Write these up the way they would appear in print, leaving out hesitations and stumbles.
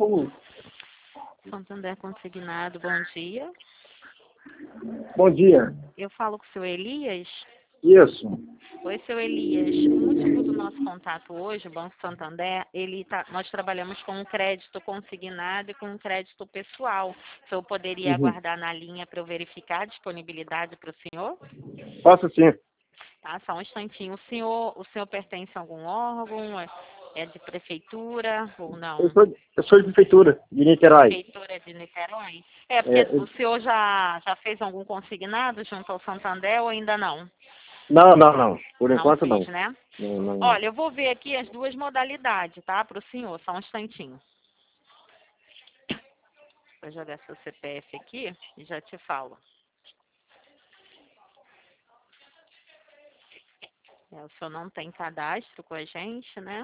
Paulo. Santander Consignado, bom dia. Bom dia. Eu falo com o seu Elias. Isso. Oi, seu Elias. O motivo do nosso contato hoje, o Banco Santander, nós trabalhamos com um crédito consignado e com um crédito pessoal. O senhor poderia aguardar na linha para eu verificar a disponibilidade para o senhor? Posso sim. Tá, só um instantinho. O senhor pertence a algum órgão? É de prefeitura ou não? Eu sou de prefeitura, de Niterói. Prefeitura de Niterói? Porque o senhor já fez algum consignado junto ao Santander ou ainda não? Não. Por Não enquanto fez, não. né? Não. Olha, eu vou ver aqui as duas modalidades, tá? Para o senhor, só um instantinho. Vou jogar seu CPF aqui e já te falo. O senhor não tem cadastro com a gente, né?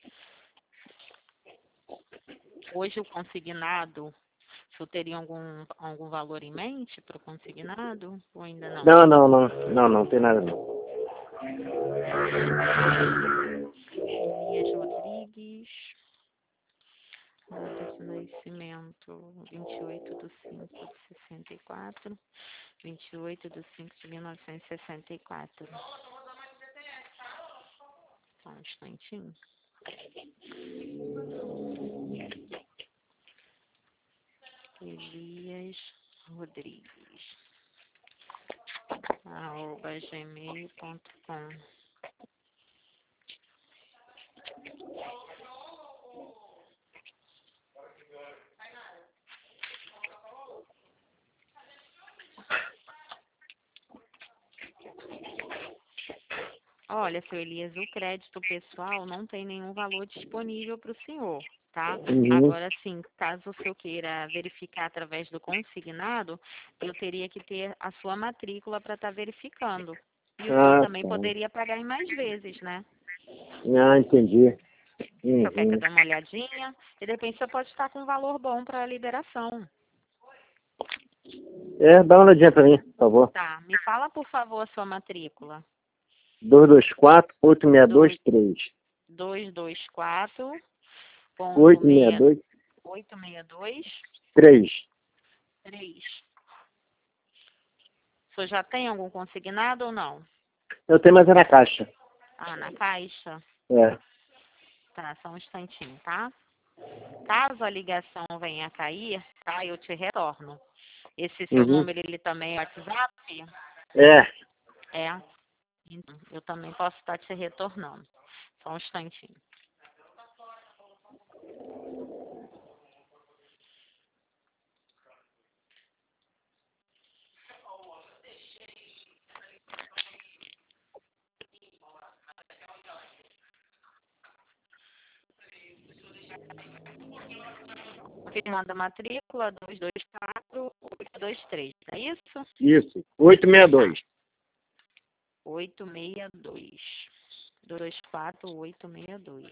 Hoje o consignado, o senhor teria algum valor em mente para o consignado ou ainda não? Não tem nada não. Elias Rodrigues, data de nascimento 28/5/64, 28/5/1964. Só um instantinho. Elias Rodrigues, @gmail.com. Olha, seu Elias, o crédito pessoal não tem nenhum valor disponível para o senhor, tá? Agora, sim, caso o senhor queira verificar através do consignado, eu teria que ter a sua matrícula para estar verificando. E o senhor também poderia pagar em mais vezes, né? Entendi. O senhor quer que eu dê uma olhadinha? E de repente você pode estar com um valor bom para a liberação. Dá uma olhadinha pra mim, por favor. Tá, me fala, por favor, a sua matrícula. 224-8623. 224 862 862 3. 3. O senhor já tem algum consignado ou não? Eu tenho, mas é na caixa. Ah, na caixa? É. Tá, só um instantinho, tá? Caso a ligação venha a cair, tá? Eu te retorno. Esse seu número, ele também é WhatsApp? É. É. Então, eu também posso estar te retornando. Só um instantinho. Confirmando a matrícula, 224-823, é isso? Isso. 862. 862. 224-862.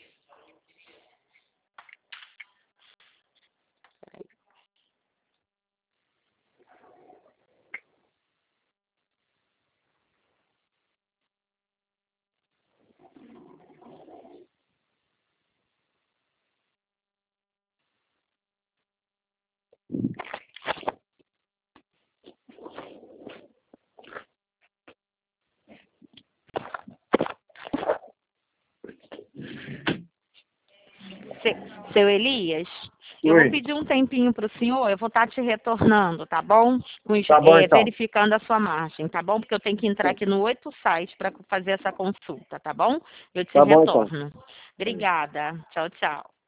Seu Elias, eu vou pedir um tempinho para o senhor, eu vou estar te retornando, tá bom? Tá bom, então. Verificando a sua margem, tá bom? Porque eu tenho que entrar aqui no 8 site para fazer essa consulta, tá bom? Eu te Tá bom, então. retorno. Obrigada. Tchau, tchau.